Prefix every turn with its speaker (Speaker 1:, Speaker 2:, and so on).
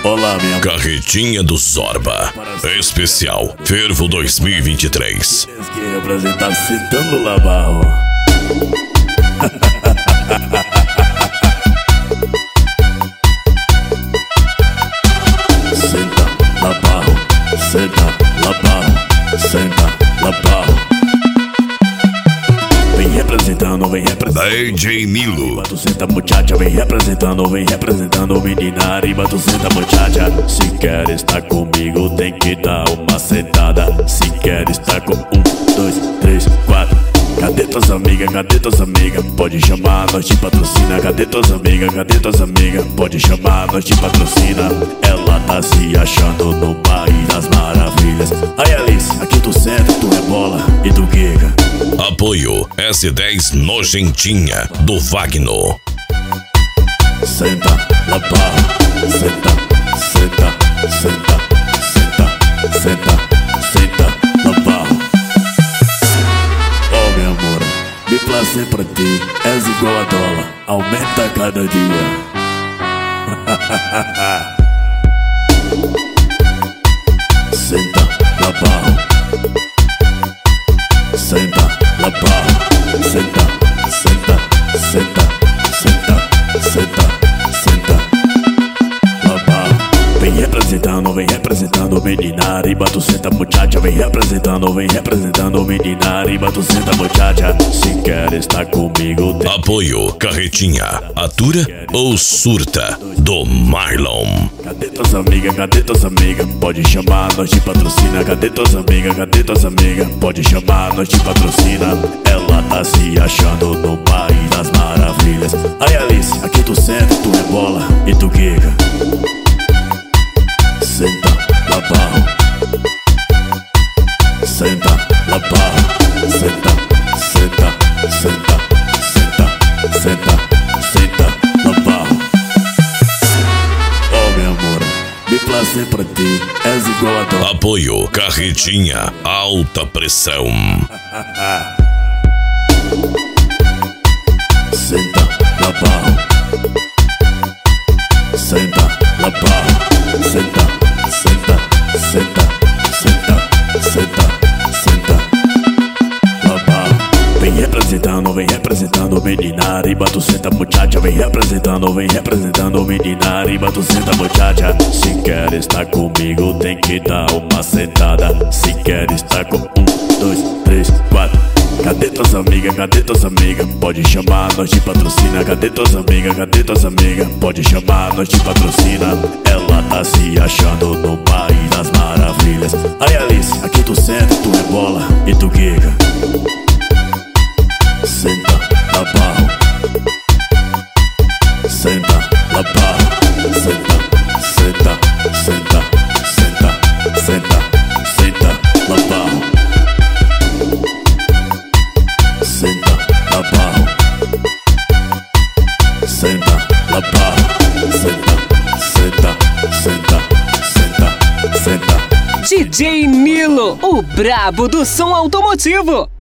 Speaker 1: Olá, minha
Speaker 2: Carretinha do Zorba. Especial Fervo 2023.
Speaker 1: que representar citando Labarro. Senta, Labarro, senta, Labarro, senta, Labarro. Vem representando, vem representando.
Speaker 2: DJ Nilo.
Speaker 1: Tu senta muchacha, vem representando menina arriba, tu senta muchacha. Se quer estar comigo, tem que dar uma sentada. Se quer estar com 1, 2, 3, 4. Cadê tuas amigas, cadê tuas amigas? Pode chamar, nós te patrocina. Cadê tuas amigas, cadê tuas amigas? Pode chamar, nós te patrocina. Ela tá se achando no País das Maravilhas. Aí Alice, aqui tu senta, tu rebola e tu quica.
Speaker 2: Apoio S10 Nojentinha do Wagner.
Speaker 1: Senta, Labarro, senta, senta, senta, senta, senta, senta, Labarro. Oh, meu amor, me placer pra ti, és igual a dólar, aumenta cada dia. Senta, Labarro, senta, Labarro, senta, senta, senta, senta, senta, senta, Labarro. Vem representando menina arriba, tu senta muchacha. Vem representando menina arriba, tu senta muchacha. Se quer estar comigo, tem...
Speaker 2: Apoio Carretinha, atura ou surta do Marlon.
Speaker 1: Cadê tuas amigas, cadê tuas amigas? Pode chamar, nós te patrocina. Cadê tuas amigas, cadê tuas amigas? Pode chamar, nós te patrocina. Ela tá se achando no País das Maravilhas. Aí Alice, aqui tu senta, tu rebola e tu quica. Senta, Labarro, senta, Labarro, senta, senta, senta, senta, senta, senta, Labarro. Oh, meu amor, me placer pra ti, és igual a dó.
Speaker 2: Apoio Carretinha, alta pressão.
Speaker 1: Senta, Labarro, senta, Labarro, senta, senta, senta, senta, senta, senta, Labarro. Vem representando menina arriba, tu senta muchacha. Vem representando menina arriba, tu senta muchacha. Se quer estar comigo, tem que dar uma sentada. Se quer estar com 1, 2, 3, 4. Cadê tuas amigas, cadê tuas amigas? Pode chamar, nós te patrocina. Cadê tuas amigas, cadê tuas amigas? Pode chamar, nós te patrocina. Ela tá se achando no País das Maravilhas. Aí Alice, aqui tu senta, tu rebola e tu quica. Senta, Labarro, senta, Labarro, senta, senta, senta, senta, senta, senta, Labarro. Senta, Labarro, senta, Labarro, senta, senta, senta, senta, senta.
Speaker 3: DJ Nilo, o brabo do som automotivo.